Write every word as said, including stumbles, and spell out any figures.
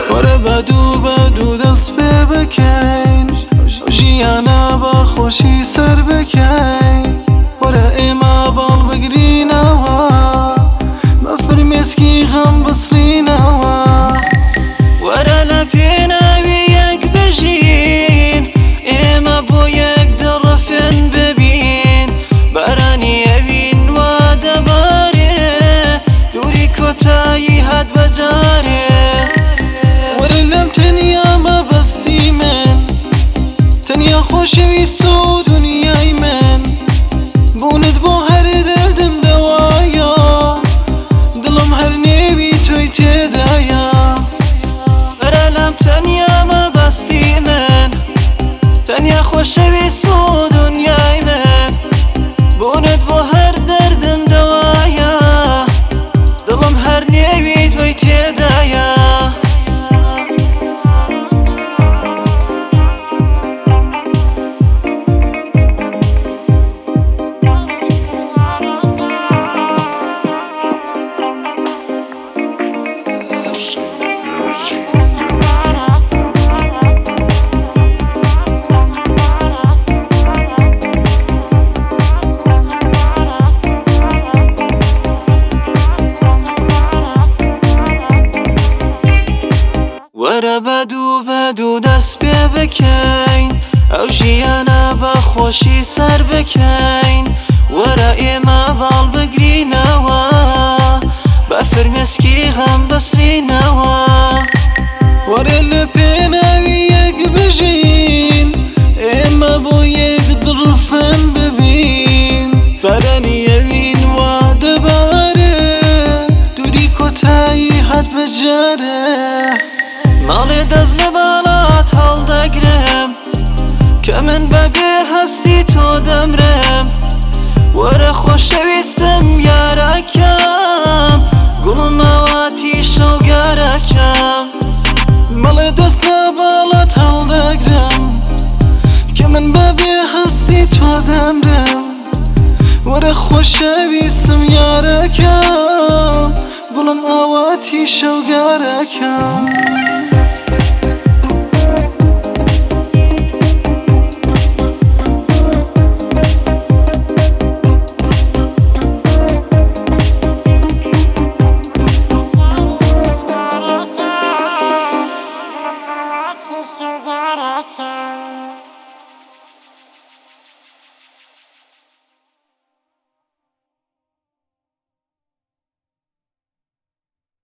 وەرە بەدوو بەدوو دەست پێ بکەین ژیانە بە خۆشی سەر بکەین وەرە ئێمە باڵ بگرینەوە بە فرمێسکی غەم بسرینەوە وەرە لە پێناوی یەک بژین ئێمە بۆ یەک دڵڕەفێن ببین بارانی ئەوین وا دەبارێ دووری کۆتایی هات بەجارێ وەرە لەم تەنیا مەبەستی من تەنیا خۆشەویست و دونیای من بوونت بۆ هەر دەردم دەوایە دڵم هەر نێوی تۆی تێدایە وەرە لەم تەنیا مەبەستی من تەنیا خۆشەویست و دونیای من بوونت بۆ هەر دەردم دەوایە دڵم هەر نێوی تۆی تێدایە وەرە بەدوو بەدوو دەست پێ بکەین ئەو ژیانە بە خۆشی سەر بکەین وەرە ئێمە باڵ بگرینەوە بە فرمێسکی غەم بسرینەوە وەرە لە پێناوی یەک بژین ئێمە بۆ یەک دڵڕەفێن ببین بارانی ئەوین وا دەبارێ دووری کۆتایی هات بەجارێ ماڵێ دەست لە باڵات هەڵدەگرم کە من بەبێ هەستی تۆ دەمرم وەرە خۆشەویستم یارەکەم گوڵم ئەواتی شەوگارەکەم مەڵێ دەست لە باڵات هەڵدەگرم کە من بەبێ هەستی تۆ دەمرم وەرە خۆشەویستم یارەکەم گوڵم ئەواتی شەوگارەکەم